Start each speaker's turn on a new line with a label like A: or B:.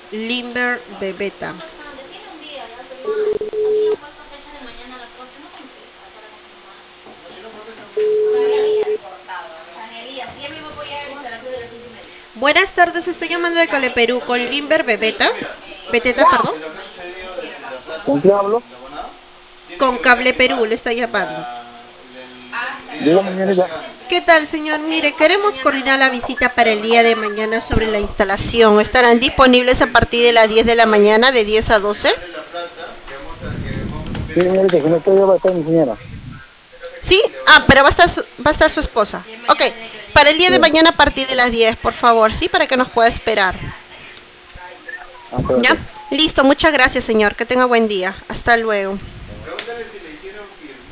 A: Limber Bebeta. Buenas tardes, estoy llamando de Cole Perú con Limber Bebeta. Beteta, perdón.
B: ¿Con quién hablo?
A: Con Cable Perú le está llamando.
B: Dígame, señorita.
A: ¿Qué tal, señor? Mire, queremos coordinar la visita para el día de mañana sobre la instalación. ¿Estarán disponibles a partir de las 10 de la mañana, de 10 a 12?
B: Sí, señorita, que no estoy va a estar mi señora.
A: ¿Sí? Ah, pero va a estar su esposa. Ok, para el día
B: Sí.
A: de mañana a partir de las 10, por favor, ¿sí? Para que nos pueda esperar.
B: Ah, ok,
A: ¿Ya?
B: ok.
A: Listo, muchas gracias, señor. Que tenga buen día. Hasta luego.